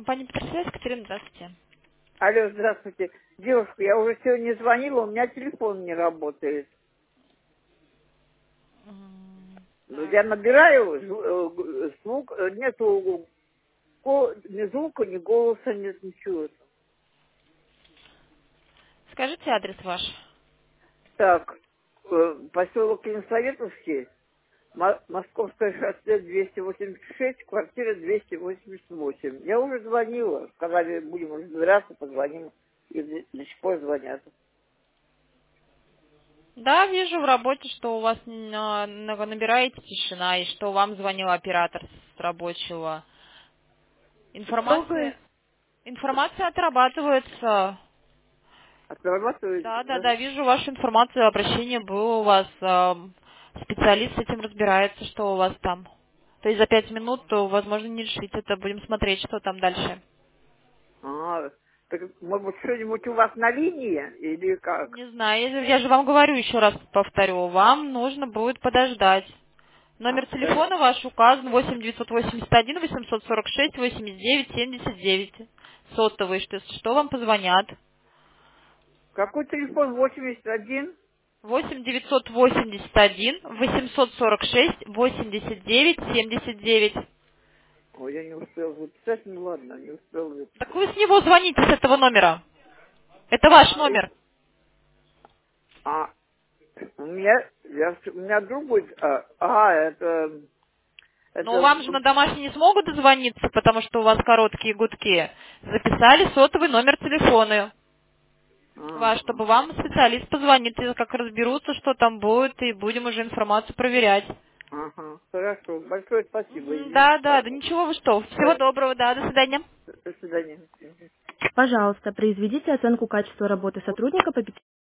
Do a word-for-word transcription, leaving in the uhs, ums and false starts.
Компания Петерсвязь, Екатерина, здравствуйте. Алло, здравствуйте. Девушка, я уже сегодня звонила, у меня телефон не работает. М, Ну, я набираю, зв- э, звук, э, нету го- ни звука, ни голоса, нет ничего. Скажите адрес ваш. Так, э, поселок Ленсоветовский, Мо- Московское шоссе двести восемьдесят шесть, квартира двести восемьдесят восемь. Я уже звонила, сказали, будем разбираться, позвоним. И до до сих пор звонят. Да, вижу в работе, что у вас на- на- набираете тишина, и что вам звонил оператор с рабочего. Что вы Информация, информация отрабатывается. отрабатываете, Да, да, да? да, вижу вашу информацию, обращение было у вас. эм, Специалист с этим разбирается, что у вас там. То есть за пять минут, то, возможно, не решить это. Будем смотреть, что там дальше. А, так, может быть, что-нибудь у вас на линии или как? Не знаю, я же я же вам говорю, еще раз повторю, вам нужно будет подождать. А, Номер да. телефона ваш указан восемь девятьсот восемьдесят один восемьсот сорок шесть восемьдесят девять семьдесят девять. Сотовый, что, что вам позвонят. Какой телефон? восемьдесят один? восемь девятьсот восемьдесят один восемьсот сорок шесть восемьдесят девять семьдесят девять. Ой, я не успел записать, ну ладно, не успел Так записать. вы с него звоните, с этого номера. Это ваш А, у, номер. а, у меня, я, у меня другой, а, а, это, Но это, вам же на домашний не смогут дозвониться, потому что у вас короткие гудки. Записали сотовый номер телефона. Ваш, ага, чтобы вам специалист позвонит, и как разберутся, что там будет, и будем уже информацию проверять. ага, хорошо, большое спасибо, Мгм, извините, да, да, да, пожалуйста. ничего вы что. Всего Да, доброго, да, до свидания. до свидания. Пожалуйста, произведите оценку качества работы сотрудника по